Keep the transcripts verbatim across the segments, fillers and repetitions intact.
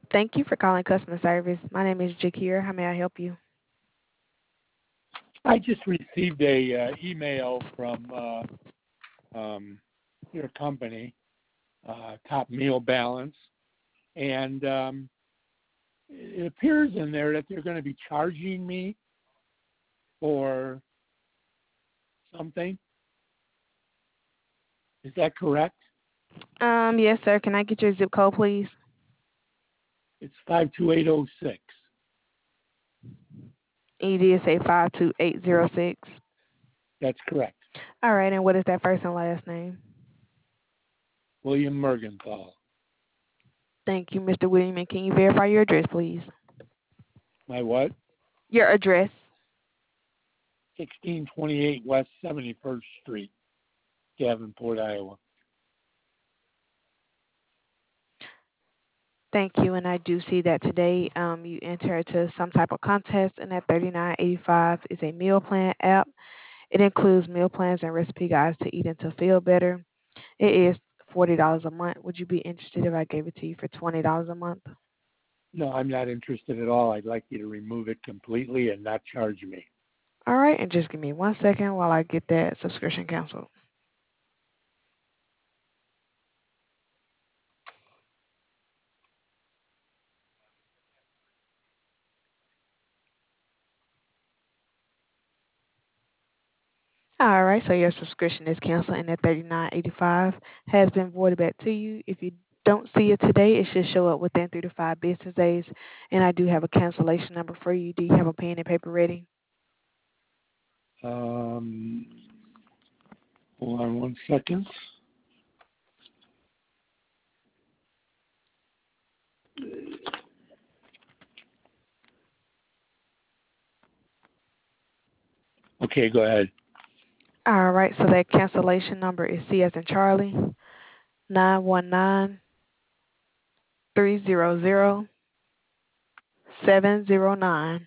Thank you for calling customer service. My name is Jakir. How may I help you? I just received a uh, email from uh, um, your company, uh, Top Meal Balance, and um, it appears in there that they're going to be charging me for something. Is that correct? Um, yes, sir. Can I get your zip code, please? It's five two eight oh six. You did say five two eight zero six. That's correct. All right, and what is that first and last name? William Mergenthal. Thank you, Mister William. And can you verify your address, please? My what? Your address. sixteen twenty-eight West seventy-first Street, Davenport, Iowa. Thank you, and I do see that today um, you entered to some type of contest, and that thirty-nine eighty-five is a meal plan app. It includes meal plans and recipe guides to eat and to feel better. It is forty dollars a month. Would you be interested if I gave it to you for twenty dollars a month? No, I'm not interested at all. I'd like you to remove it completely and not charge me. All right, and just give me one second while I get that subscription canceled. All right, so your subscription is canceled and that thirty-nine eighty-five has been voided back to you. If you don't see it today, it should show up within three to five business days. And I do have a cancellation number for you. Do you have a pen and paper ready? Um, hold on one second. Okay, go ahead. All right, so that cancellation number is C as in Charlie, nine one nine three zero zero seven zero nine.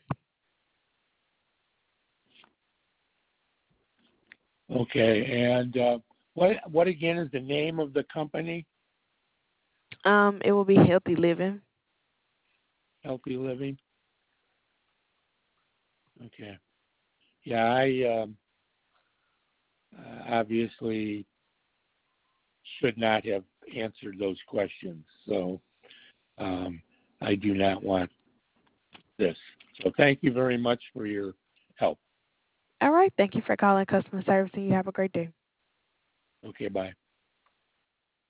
Okay, and uh, what what again is the name of the company? Um, it will be Healthy Living. Healthy Living. Okay. Yeah, I um, uh, obviously should not have answered those questions, so um, I do not want this. So thank you very much for your help. All right, thank you for calling customer service and you have a great day. Okay, bye.